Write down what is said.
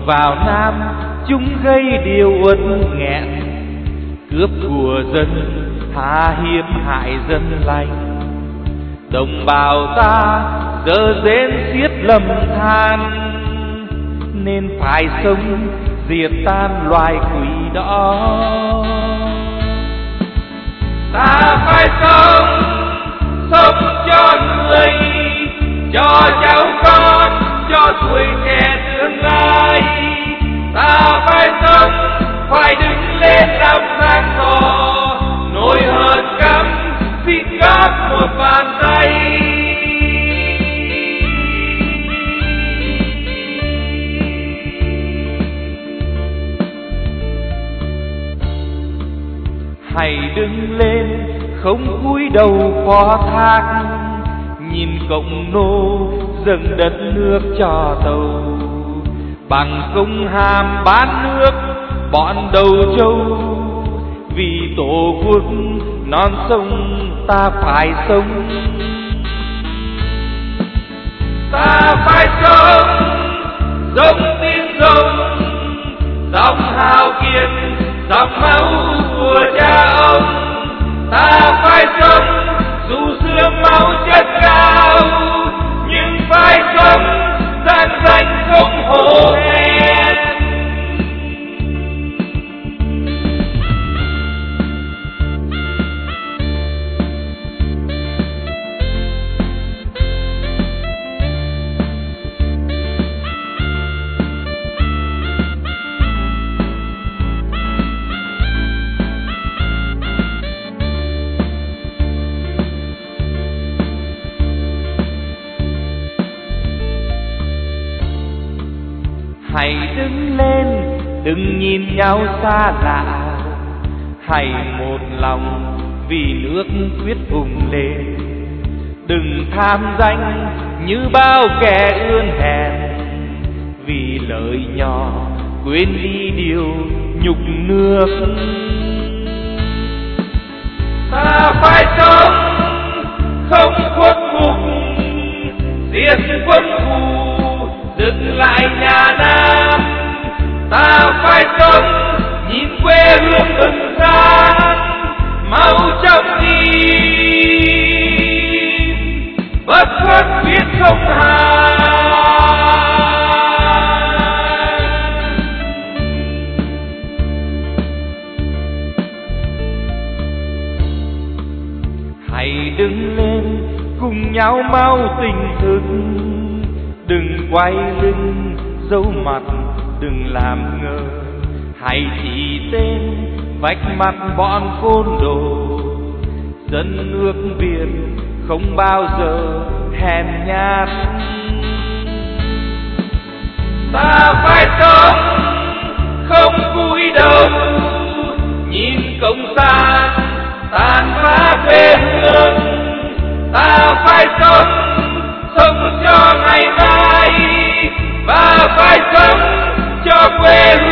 vào Nam chúng gây điều uất nghẹn, cướp của dân tha hiếp hại dân lành. Đồng bào ta giờ rến xiết lầm than, nên phải sống diệt tan loài quỷ đó. Ta phải sống, sống cho người, cho cháu con, cho tuổi trẻ tương lai. Ta phải sống, phải đứng lên làm sáng tỏ, nỗi hờn căm xin góp một bàn tay. Hãy đứng lên không cúi đầu phó thác, nhìn cộng nô dâng đất nước cho tàu. Bằng công hàm bán nước bọn đầu trâu, vì tổ quốc non sông ta phải sống. Ta phải sống, giống tiếng rồng, dòng hào kiệt, dòng máu của cha ông. Ta phải sống, dù xưa máu chất cao, nhưng phải sống gian danh không hổ thẹn. Hãy đứng lên, đừng nhìn nhau xa lạ. Hãy một lòng vì nước quyết vùng lên. Đừng tham danh như bao kẻ ươn hèn, vì lợi nhỏ quên đi điều nhục nước. Ta phải sống, không khuất phục, diệt quân thù, dừng lại nhà Nam. Ta phải sống, nhìn quê hương bừng sáng, máu trong tim bất khuất biết không hai. Hãy đứng lên cùng nhau mau tỉnh thức, đừng quay lưng giấu mặt, đừng làm ngơ. Hãy chỉ tên vạch mặt bọn côn đồ, dân nước Việt không bao giờ hèn nhát. Ta phải sống, không cúi đầu, nhìn cộng sản tàn phá quê hương. Ta phải sống, sống cho ngày mai, và phải sống cho quê hương.